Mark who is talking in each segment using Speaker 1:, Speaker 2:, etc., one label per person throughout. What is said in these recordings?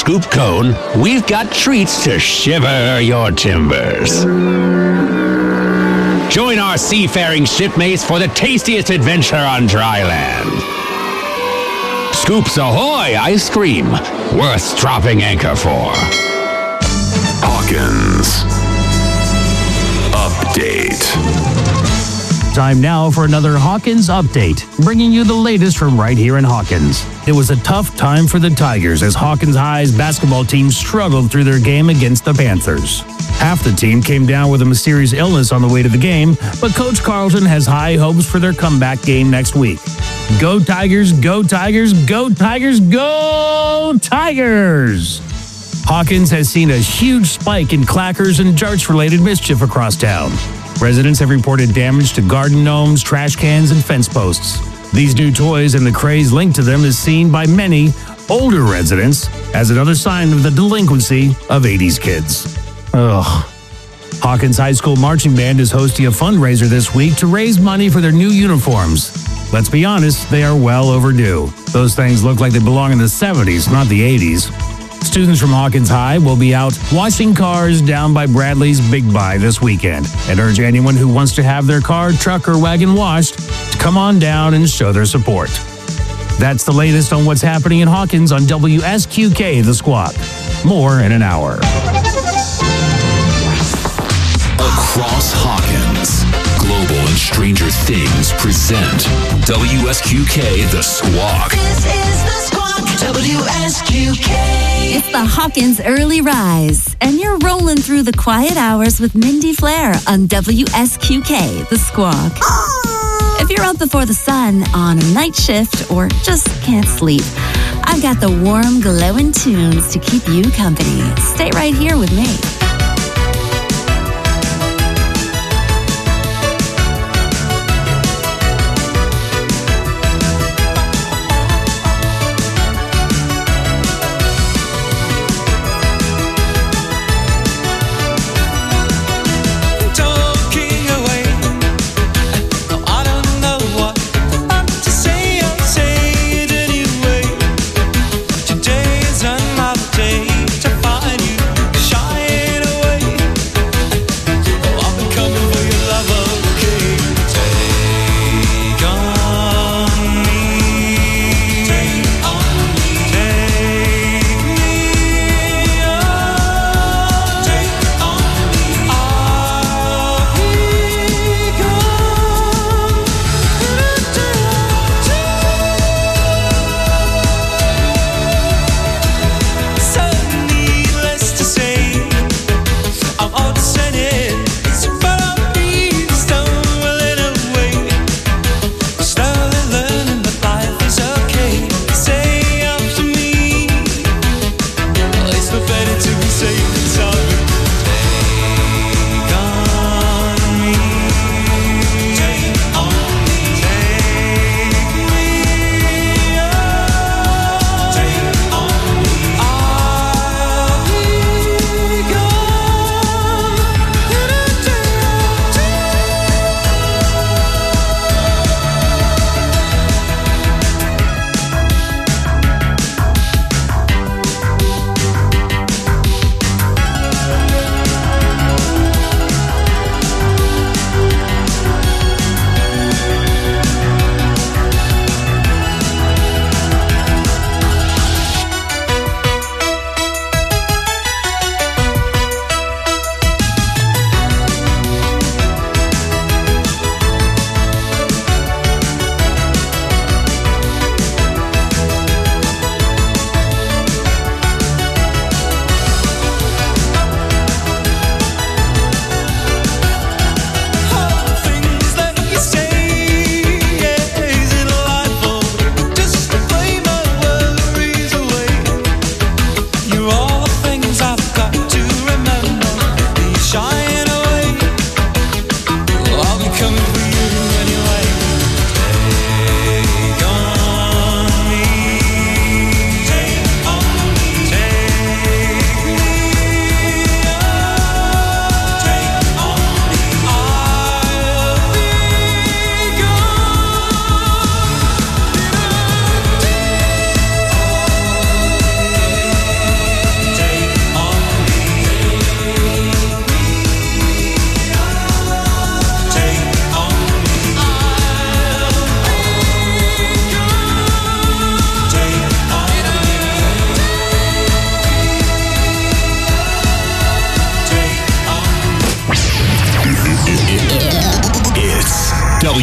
Speaker 1: scoop cone, we've got treats to shiver your timbers. Join our seafaring shipmates for the tastiest adventure on dry land. Scoops Ahoy ice cream, worth dropping anchor for.
Speaker 2: Hawkins Update.
Speaker 3: Time now for another Hawkins Update, bringing you the latest from right here in Hawkins. It was a tough time for the Tigers as Hawkins High's basketball team struggled through their game against the Panthers. Half the team came down with a mysterious illness on the way to the game, but Coach Carlton has high hopes for their comeback game next week. Go Tigers, go Tigers, go Tigers, go Tigers! Hawkins has seen a huge spike in clackers and jarts-related mischief across town. Residents have reported damage to garden gnomes, trash cans, and fence posts. These new toys and the craze linked to them is seen by many older residents as another sign of the delinquency of 80s kids. Ugh. Hawkins High School Marching Band is hosting a fundraiser this week to raise money for their new uniforms. Let's be honest, they are well overdue. Those things look like they belong in the 70s, not the 80s. Students from Hawkins High will be out washing cars down by Bradley's Big Buy this weekend and urge anyone who wants to have their car, truck, or wagon washed to come on down and show their support. That's the latest on what's happening in Hawkins on WSQK The Squawk. More in an hour.
Speaker 2: Across Hawkins, Global and Stranger Things present WSQK The Squawk.
Speaker 4: This is The Squawk, WSQK.
Speaker 5: It's the Hawkins Early Rise, and you're rolling through the quiet hours with Mindy Flair on WSQK The Squawk. If you're up before the sun on a night shift or just can't sleep, I've got the warm, glowing tunes to keep you company. Stay right here with me.
Speaker 6: Today is another day to find you shining.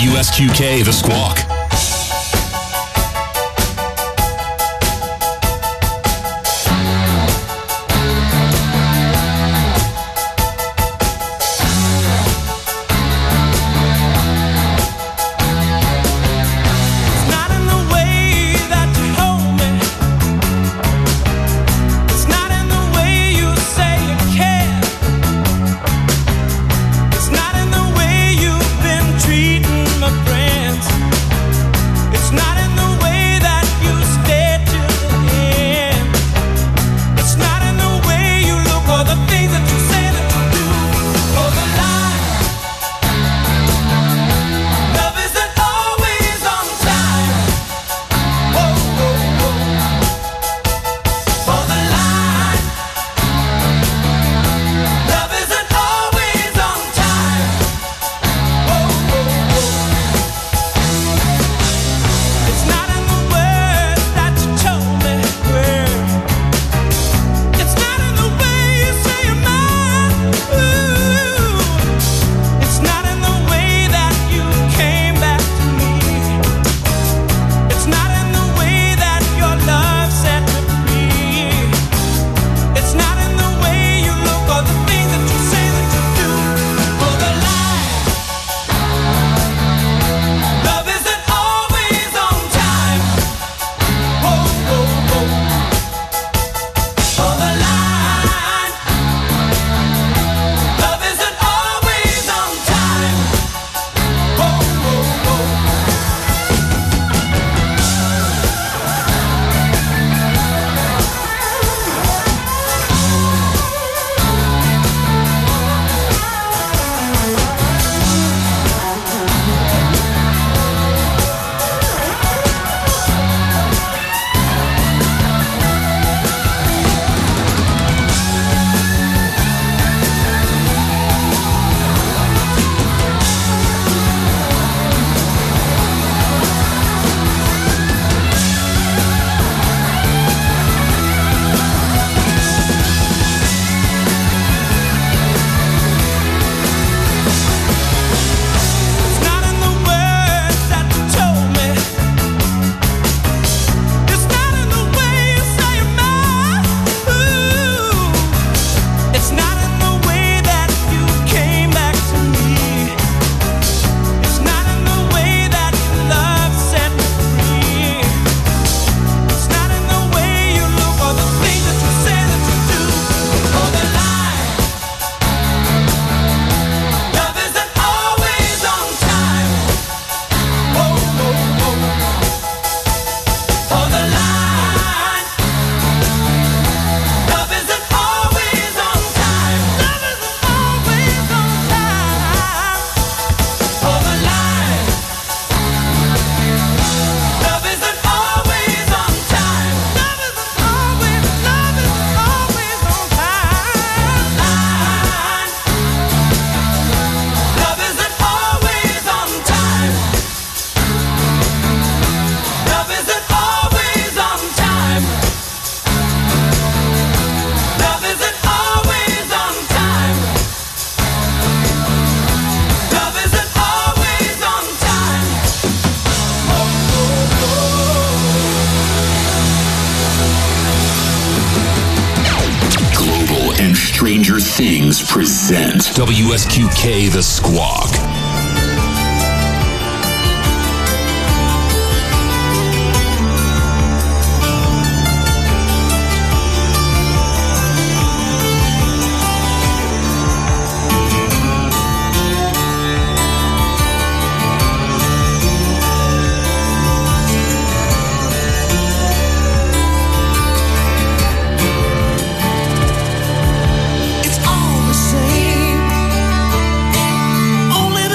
Speaker 2: WSQK, The Squawk. Stranger Things present WSQK The Squawk.
Speaker 4: It's all the same. Only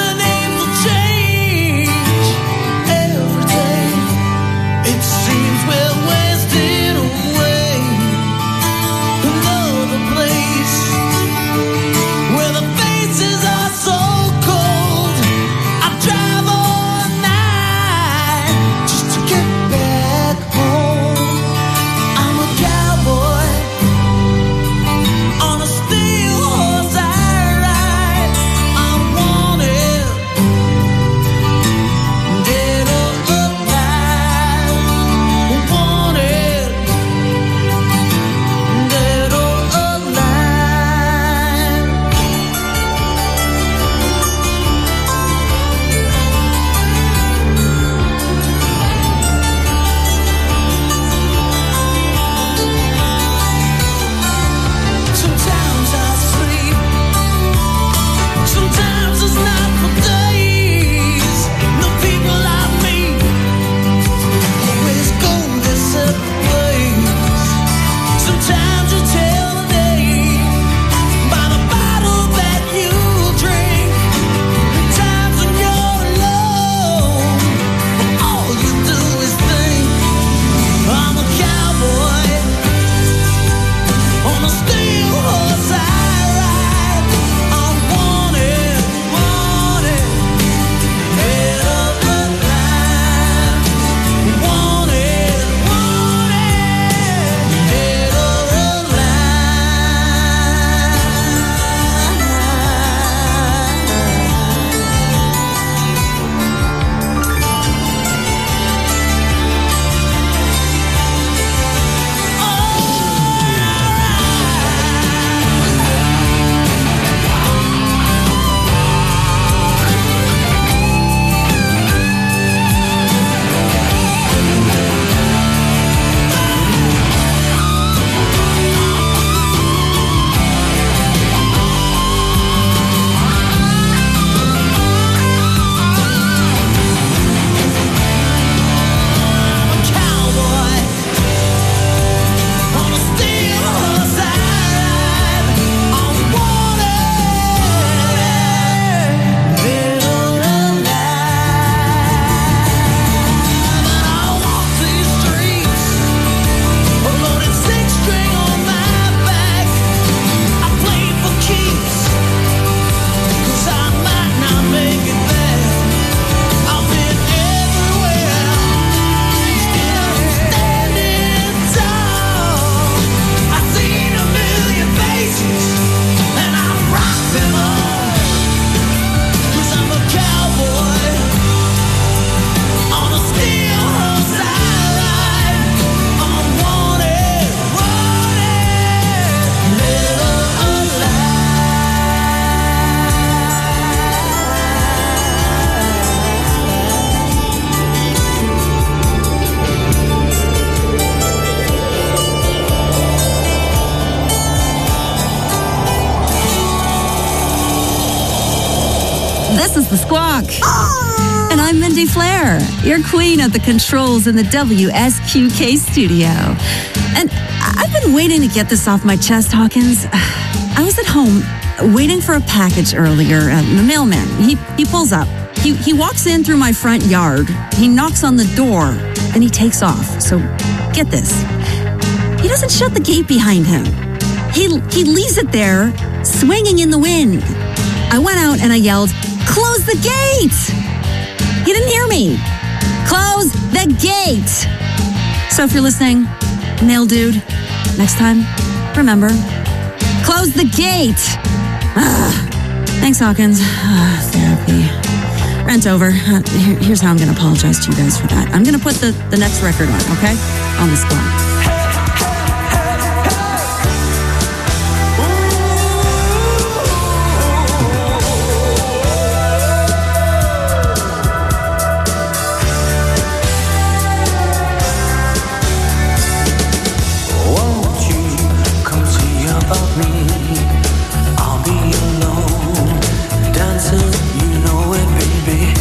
Speaker 5: the Squawk. And I'm Mindy Flair, your queen of the controls in the WSQK studio. And I've been waiting to get this off my chest, Hawkins. I was at home waiting for a package earlier. The mailman, he pulls up. He walks in through my front yard. He knocks on the door, and he takes off. So get this. He doesn't shut the gate behind him. He leaves it there, swinging in the wind. I went out and I yelled, "Close the gate!" He didn't hear me. Close the gate. So if you're listening, mail dude, next time, remember, close the gate. Thanks, Hawkins. Therapy. Rent over. Here's how I'm going to apologize to you guys for that. I'm going to put the next record on, okay? On the Squawk.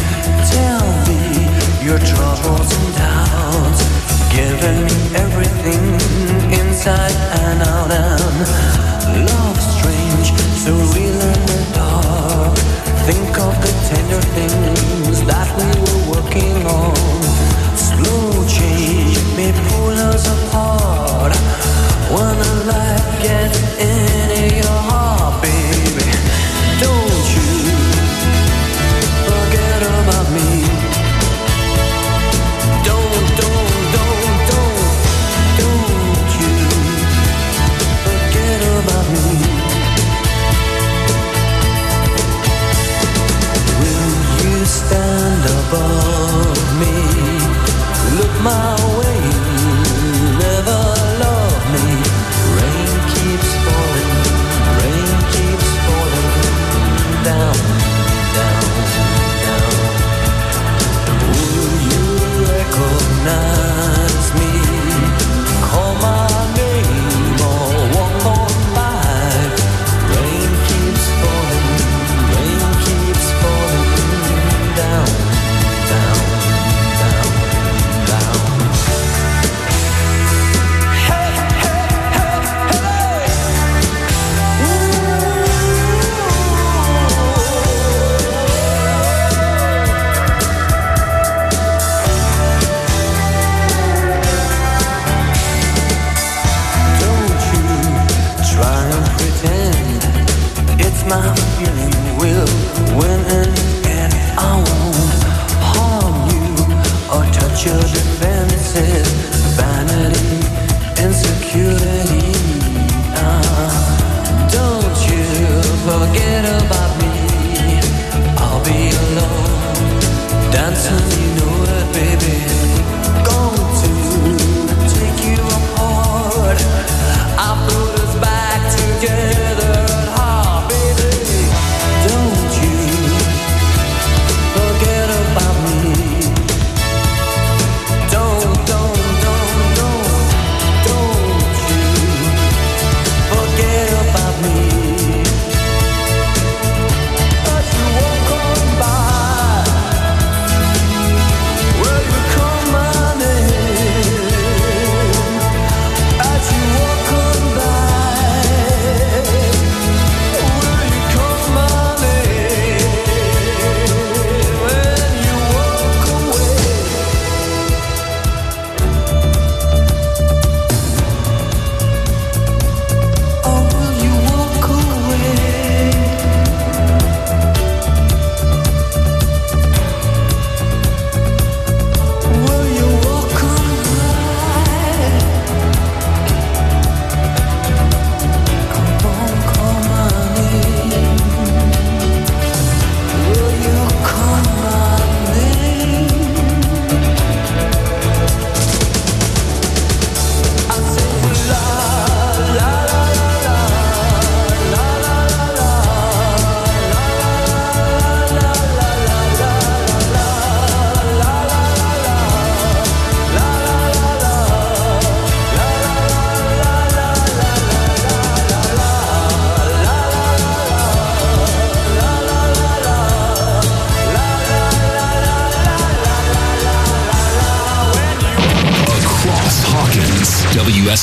Speaker 6: Troubles and doubts, giving me everything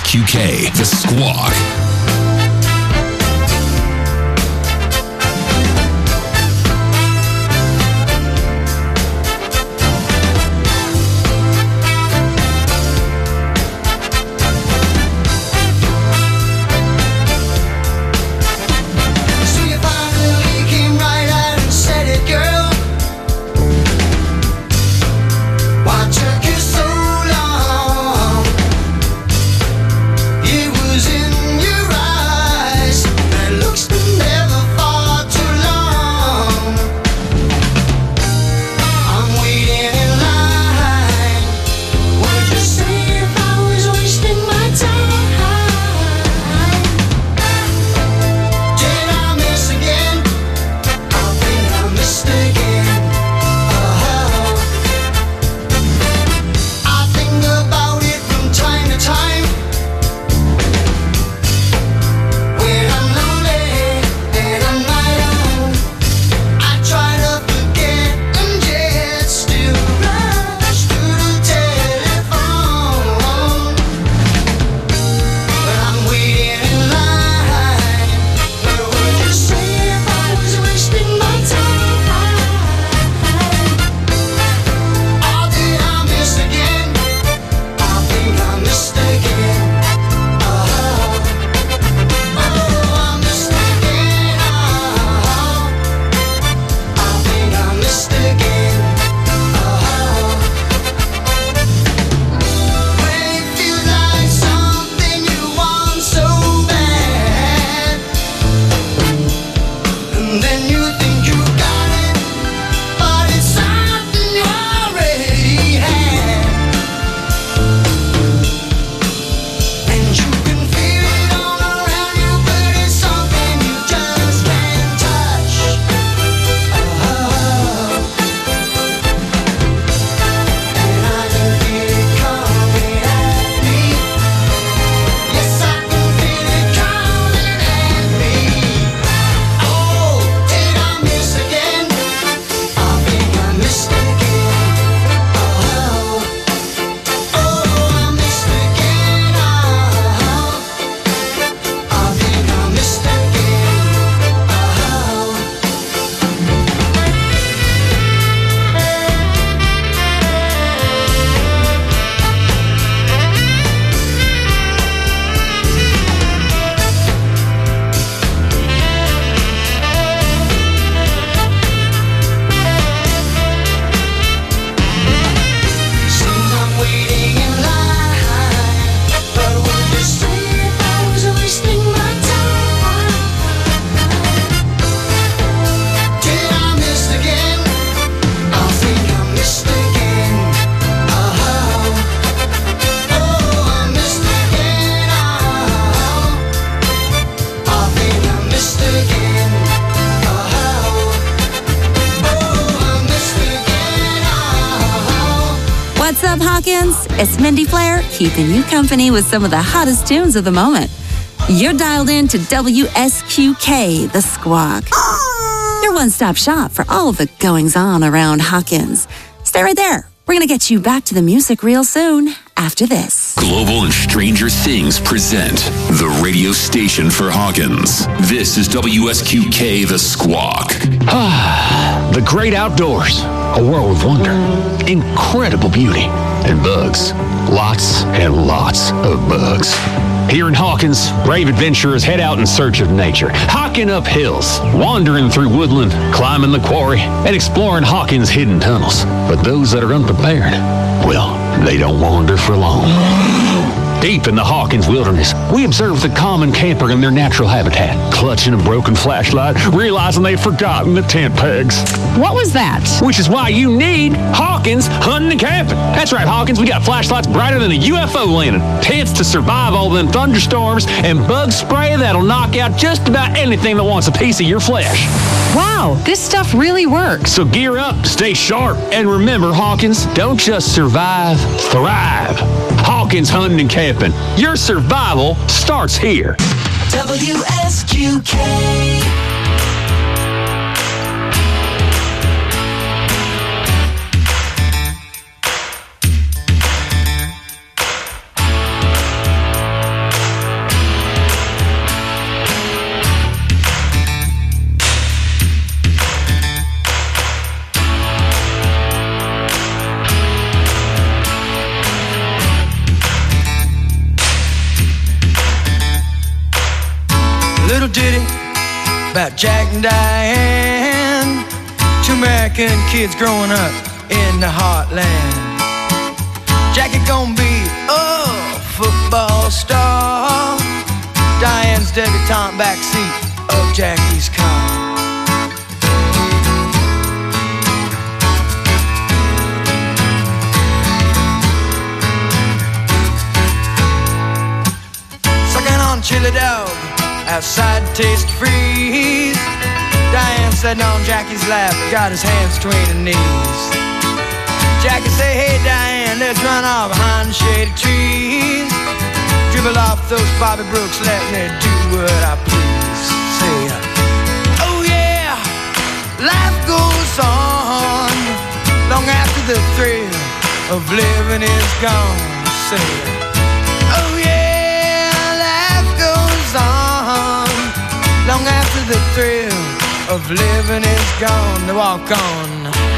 Speaker 2: WSQK, The Squawk.
Speaker 5: What's up, Hawkins? It's Mindy Flair, keeping you company with some of the hottest tunes of the moment. You're dialed in to WSQK, The Squawk. Your one-stop shop for all the goings-on around Hawkins. Stay right there. We're going to get you back to the music real soon after this.
Speaker 2: Global and Stranger Things present the radio station for Hawkins. This is WSQK, The Squawk.
Speaker 1: The great outdoors. A world of wonder, incredible beauty, and bugs. Lots and lots of bugs. Here in Hawkins, brave adventurers head out in search of nature, hiking up hills, wandering through woodland, climbing the quarry, and exploring Hawkins' hidden tunnels. But those that are unprepared, well, they don't wander for long. Deep in the Hawkins wilderness, we observe the common camper in their natural habitat, clutching a broken flashlight, realizing they've forgotten the tent pegs.
Speaker 6: What was that?
Speaker 1: Which is why you need Hawkins Hunting and Camping. That's right, Hawkins, we got flashlights brighter than a UFO landing, tents to survive all them thunderstorms, and bug spray that'll knock out just about anything that wants a piece of your flesh.
Speaker 6: Wow, this stuff really works.
Speaker 1: So gear up, stay sharp, and remember, Hawkins, don't just survive, thrive. Hawkins Hunting and Camping. Your survival starts here.
Speaker 4: WSQK.
Speaker 7: Little ditty about Jack and Diane, two American kids growing up in the heartland. Jackie gonna be a football star, Diane's debutante backseat of Jackie's car. Sucking on chili dog outside Taste Freeze, Diane sitting on Jackie's lap, got his hands between her knees. Jackie say, hey Diane, let's run off behind the shady trees. Dribble off those Bobby Brooks, let me do what I please. Say, oh yeah, life goes on long after the thrill of living is gone. Say, oh yeah, life goes on long after the thrill of living is gone. They walk on.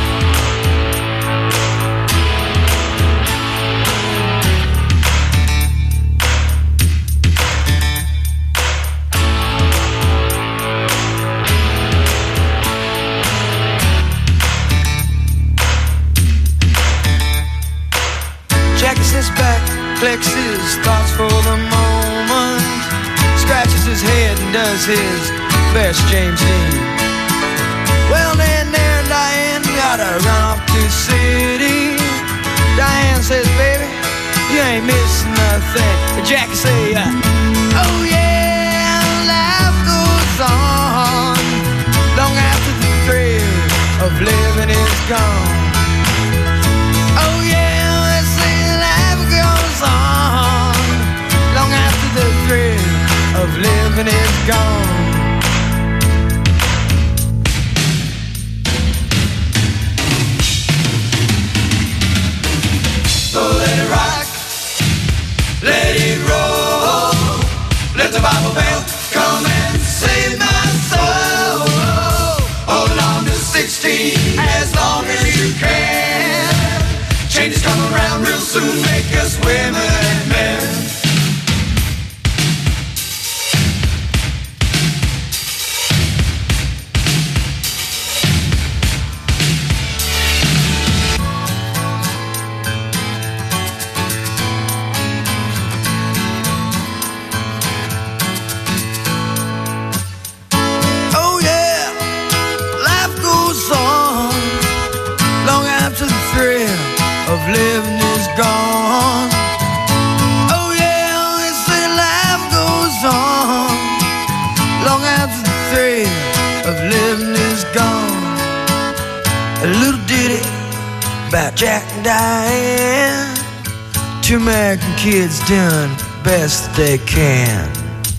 Speaker 7: Jackie sits back, collects his thoughts for the moment, scratches his head and does his best James Dean. Well then there Diane gotta run off to the city. Diane says, baby, you ain't missing nothing. Jackie say, oh yeah, life goes on long after the thrill of living is gone. Oh yeah, let's say life goes on long after the thrill of living is gone. So let it rock, let it roll, let the Bible bell come and save my soul. Hold on to 16 as long as you can. Changes come around real soon, make us women and men. Living is gone. Oh yeah, they say life goes on long after the thrill of living is gone. A little ditty about Jack and Diane, two American kids doing the best they can.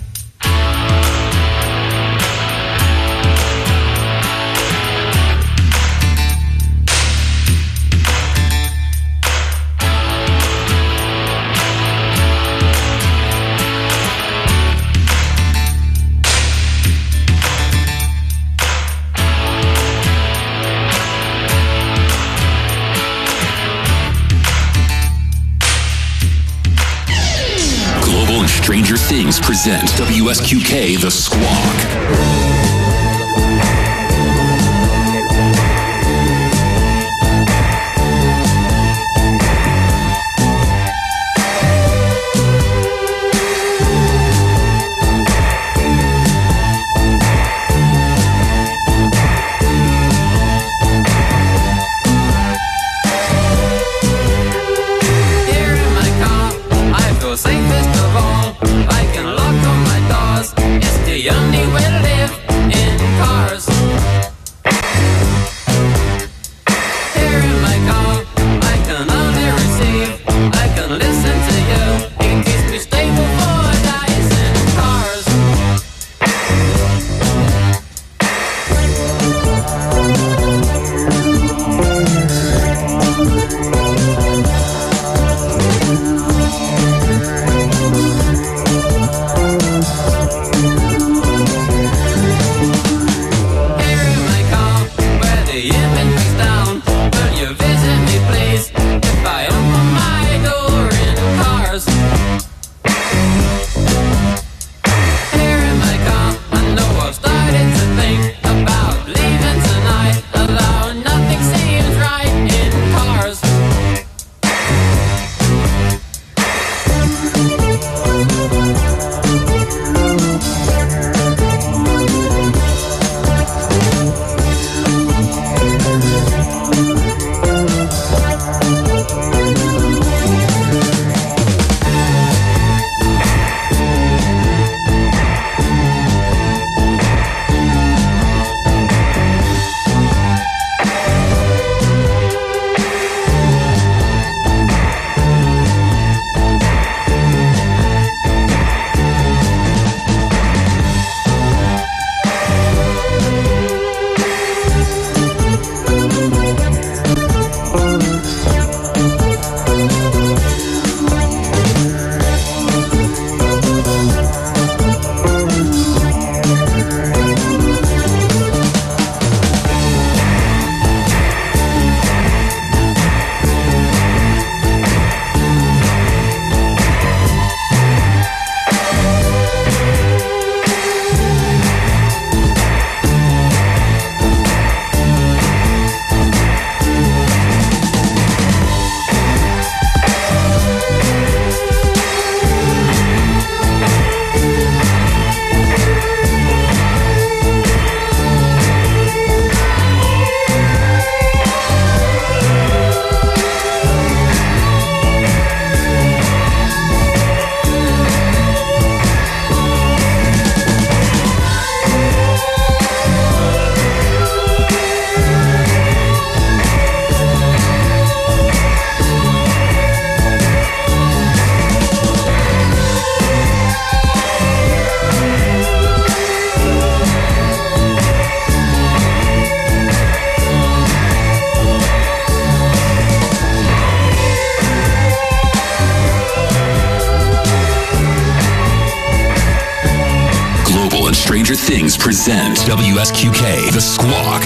Speaker 2: Stranger Things present WSQK The Squawk. Stranger Things present WSQK, The Squawk.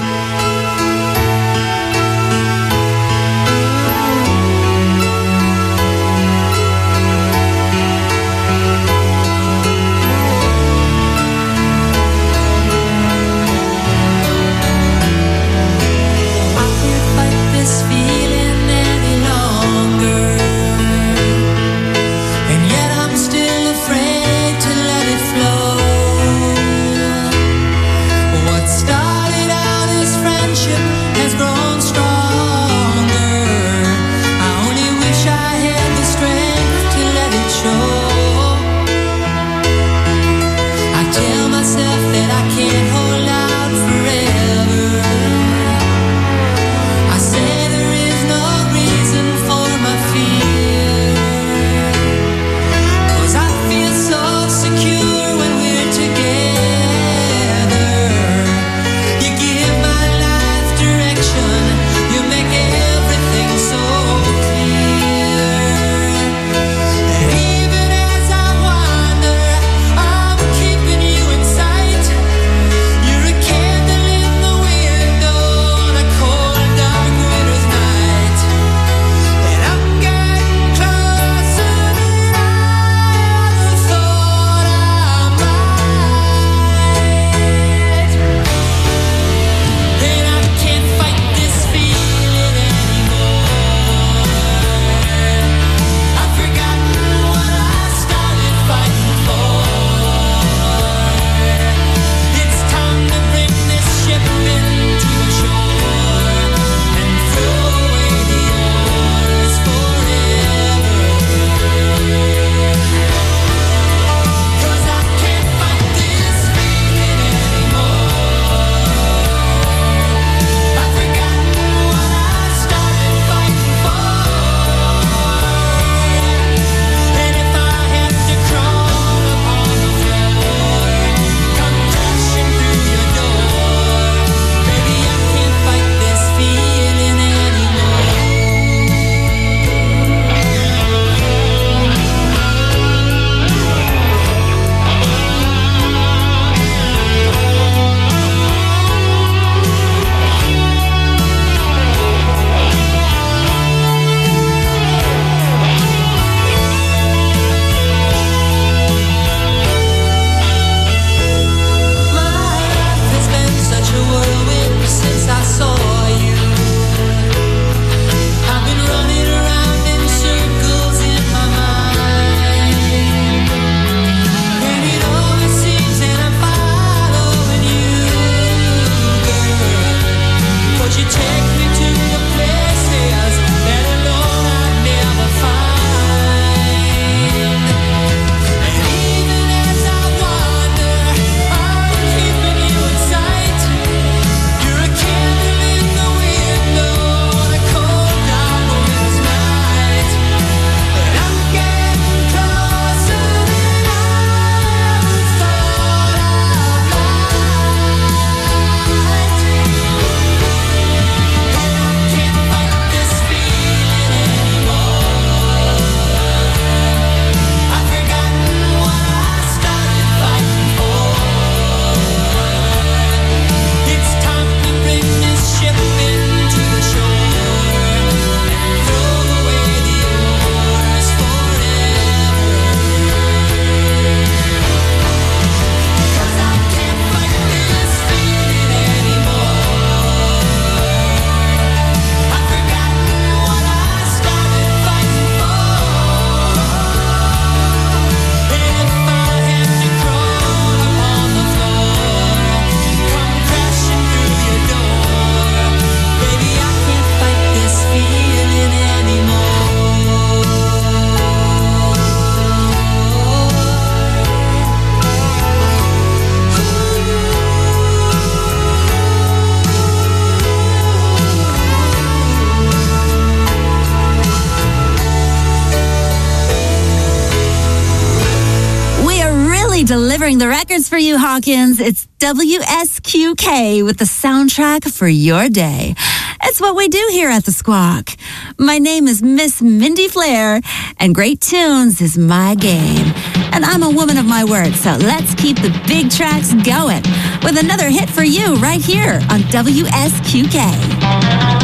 Speaker 5: delivering the records for you, Hawkins. It's WSQK with the soundtrack for your day. It's what we do here at The Squawk. My name is Miss Mindy Flair, and great tunes is my game. And I'm a woman of my word, so let's keep the big tracks going with another hit for you right here on WSQK.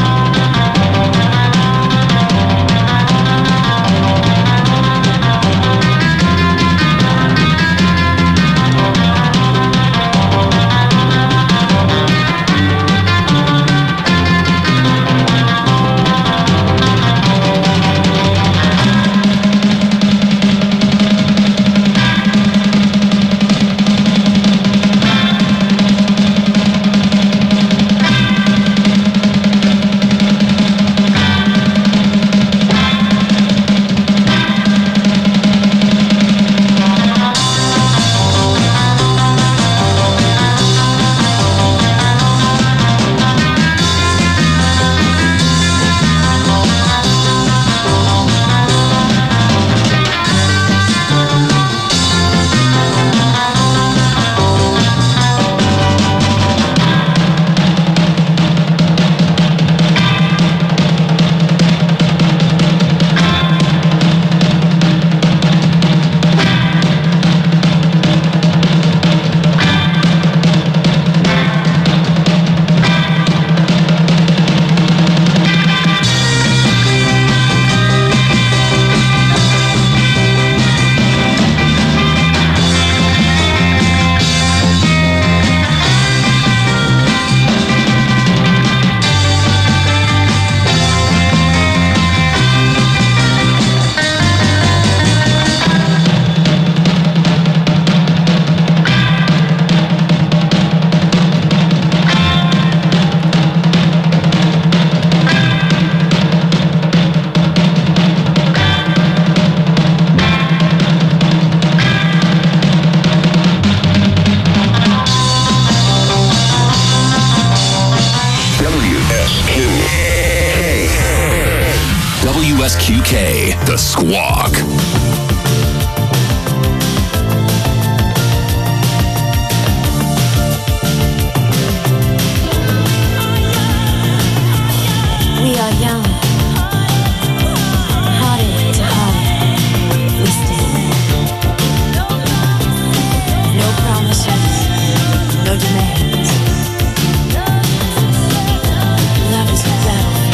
Speaker 2: WSQK, The Squawk.
Speaker 8: We are young, heartache to heartache, we stand. No promises, no demands. Love is a battlefield.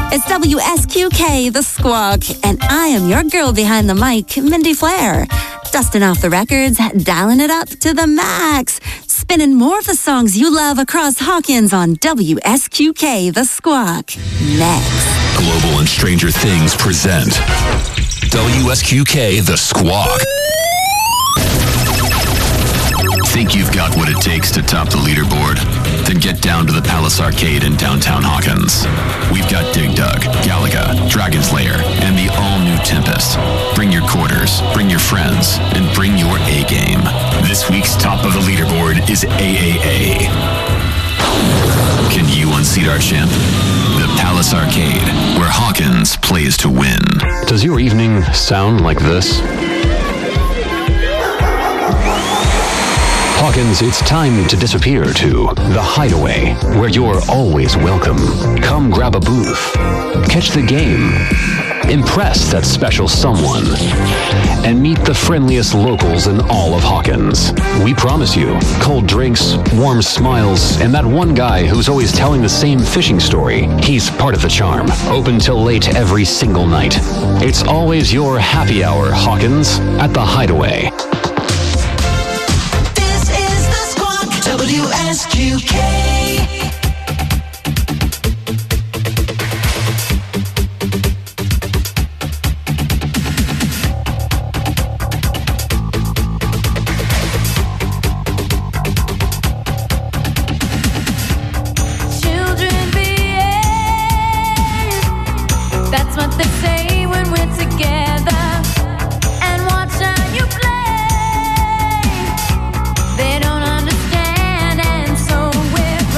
Speaker 5: It's WSQK, The Squawk, and I am your girl behind the mic, Mindy Flair. Dusting off the records, dialing it up to the max. Spinning more of the songs you love across Hawkins on WSQK, The Squawk. Next.
Speaker 2: Global and Stranger Things present WSQK, The Squawk. Think you've got what it takes to top the leaderboard? Then get down to the Palace Arcade in downtown Hawkins. We've got Dig Dug, Galaga, Dragon's Lair, and the all-new Tempest. Bring your quarters, bring your friends, and bring your A-game. This week's top of the leaderboard is AAA. Can you unseat our champ? The Palace Arcade, where Hawkins plays to win.
Speaker 1: Does your evening sound like this? Hawkins, it's time to disappear to The Hideaway, where you're always welcome. Come grab a booth, catch the game, impress that special someone, and meet the friendliest locals in all of Hawkins. We promise you cold drinks, warm smiles, and that one guy who's always telling the same fishing story. He's part of the charm. Open till late every single night. It's always your happy hour, Hawkins, at The Hideaway.
Speaker 4: WSQK.
Speaker 8: Children behave. That's what they say when we're together. And watch how you play. They don't understand, and so we're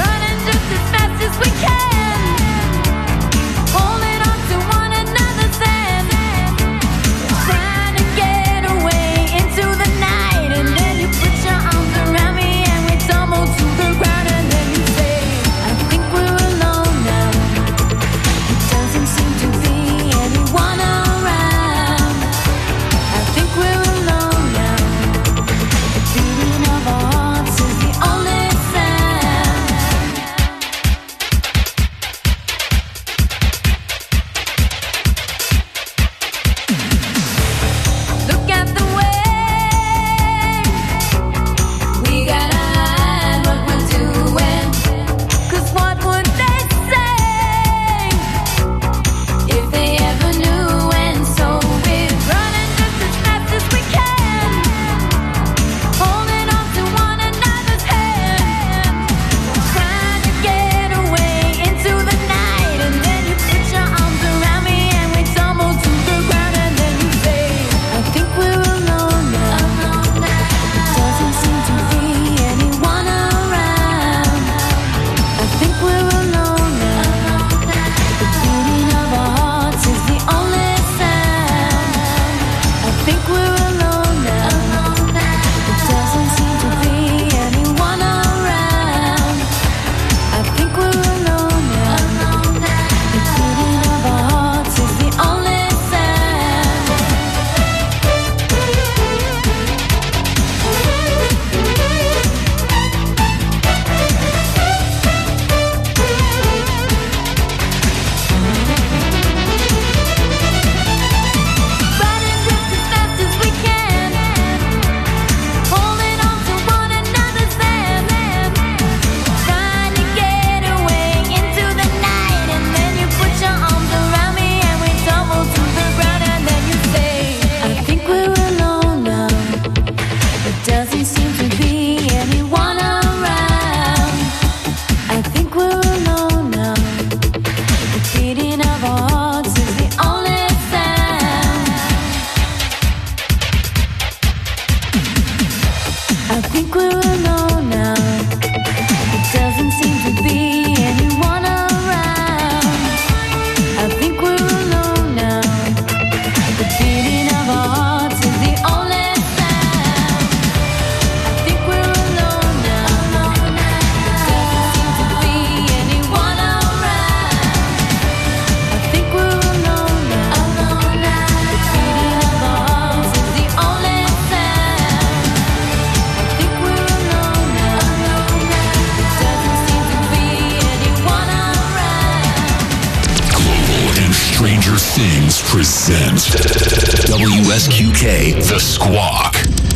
Speaker 2: Stranger Things present WSQK The Squawk.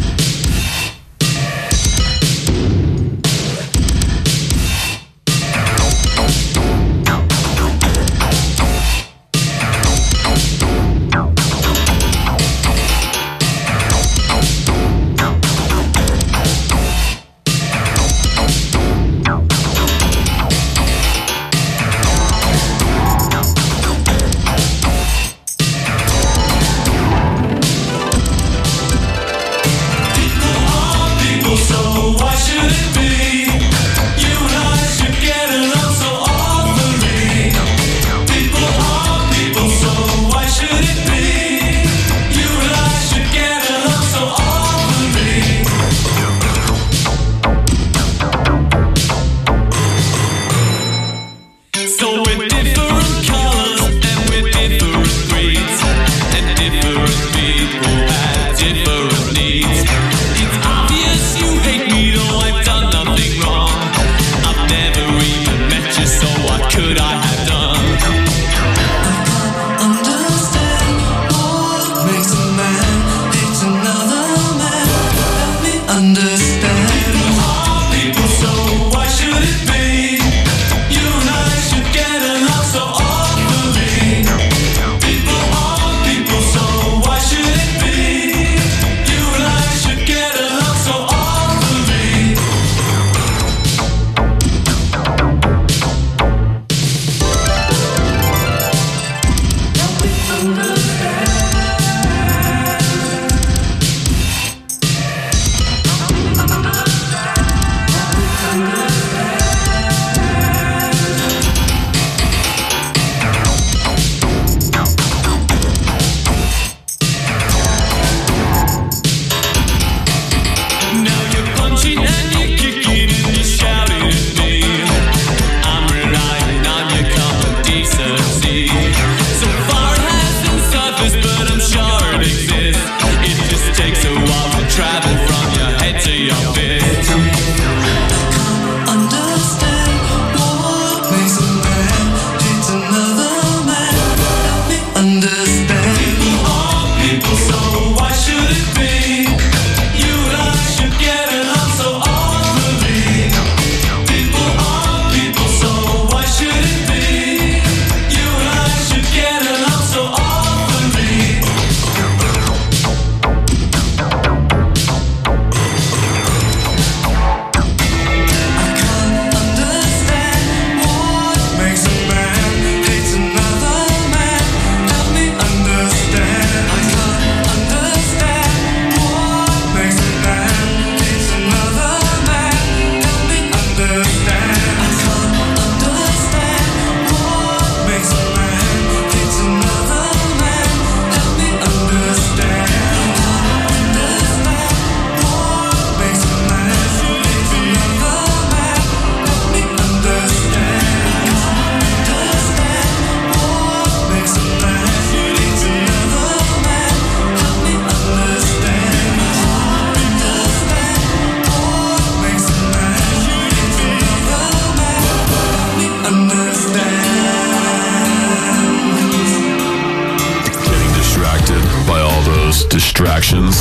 Speaker 1: distractions.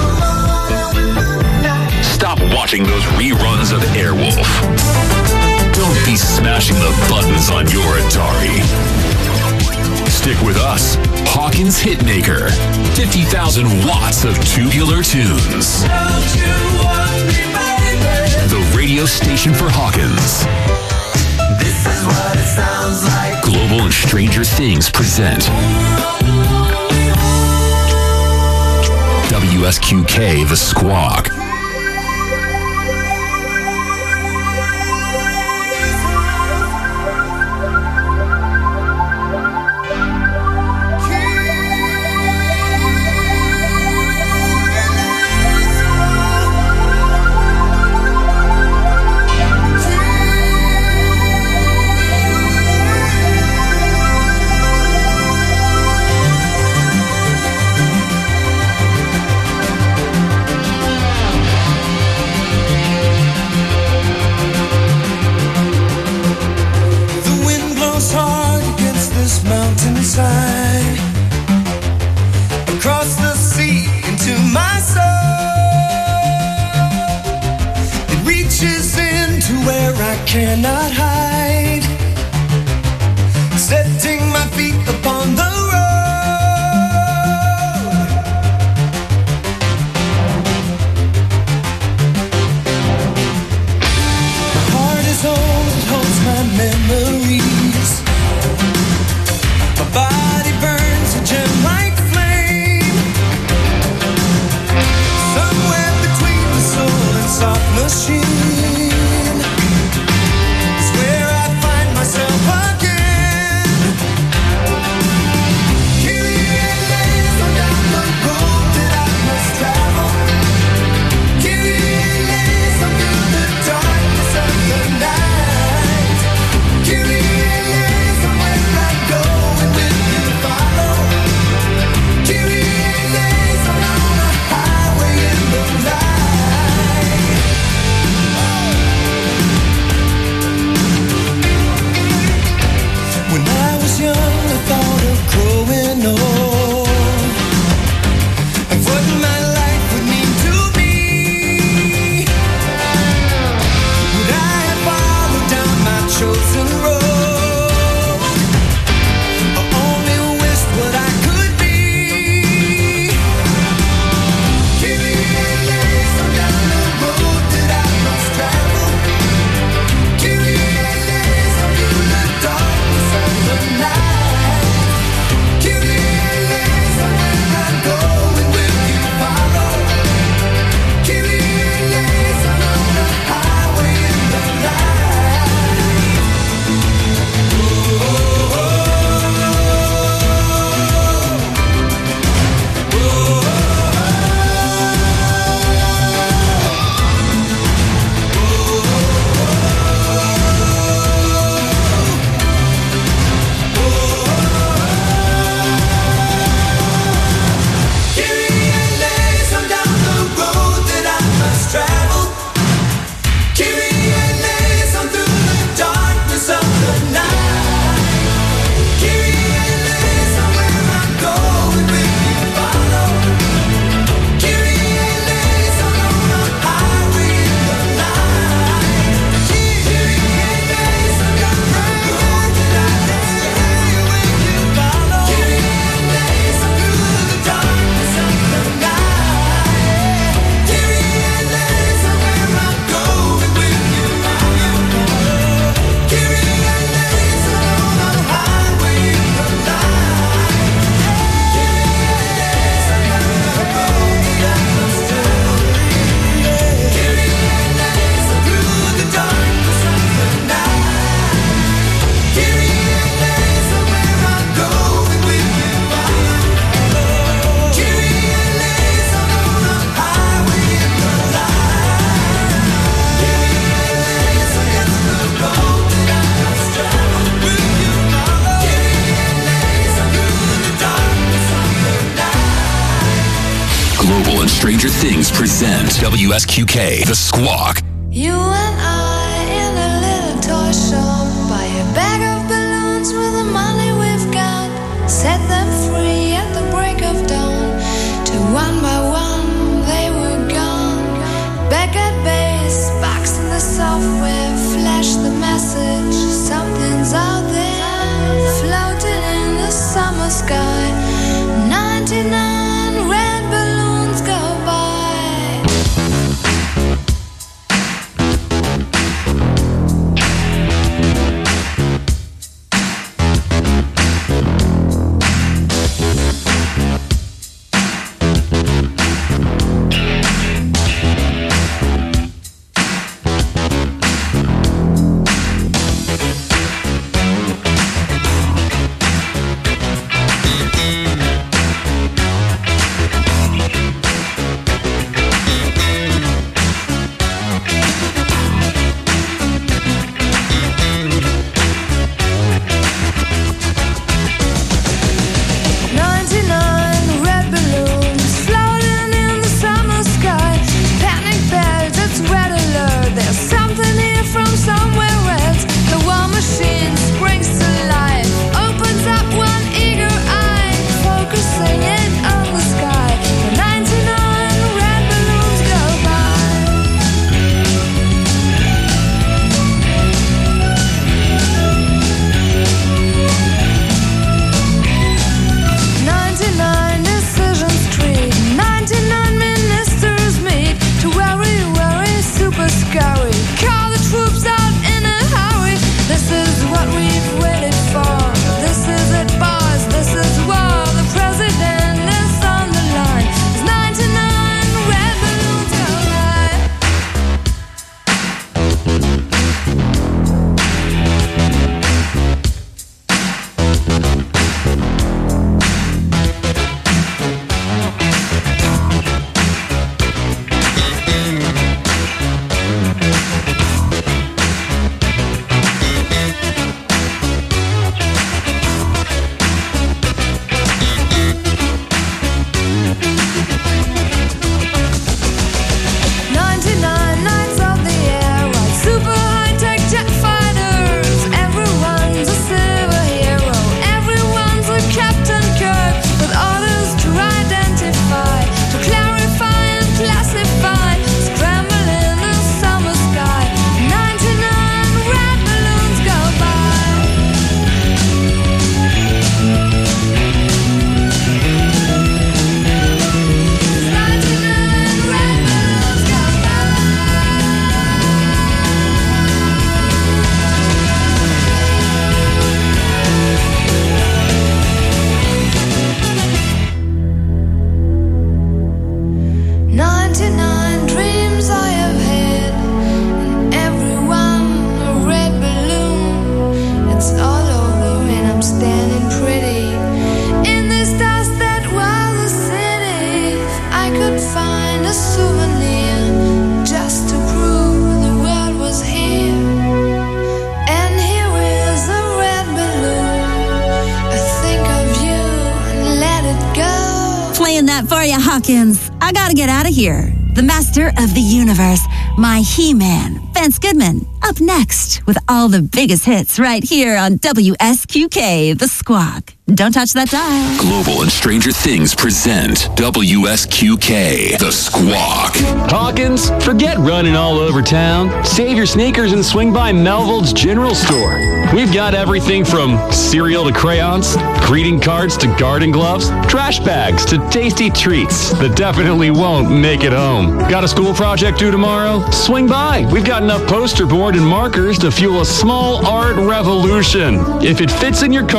Speaker 1: Stop watching those reruns of Airwolf. Don't be smashing the buttons on your Atari. Stick with us, Hawkins Hitmaker. 50,000 watts of tubular tunes. The radio station for Hawkins.
Speaker 4: This is what it sounds like.
Speaker 1: Global and Stranger Things present WSQK The Squawk.
Speaker 9: cannot hide. Setting my feet upon the road. My heart is old, it holds my memories. My body burns a gem like flame. Somewhere between the soul and soft machine.
Speaker 2: Stranger Things present WSQK, The Squawk.
Speaker 8: You and I in a little toy shop, buy a bag of balloons with the money we've got, set them free at the break of dawn, till one by one they were gone. Back at base, box in the software, flash the message, something's out there, floating in the summer sky. 99 red balloons go by.
Speaker 5: playing that for you, Hawkins. I gotta get out of here. The master of the universe, my He-Man, Vince Goodman, up next with all the biggest hits right here on WSQK, The Squawk. Don't touch that dial.
Speaker 2: Global and Stranger Things present WSQK, The Squawk.
Speaker 1: Hawkins, forget running all over town. Save your sneakers and swing by Melville's General Store. We've got everything from cereal to crayons, greeting cards to garden gloves, trash bags to tasty treats that definitely won't make it home. Got a school project due tomorrow? Swing by. We've got enough poster board and markers to fuel a small art revolution. If it fits in your car,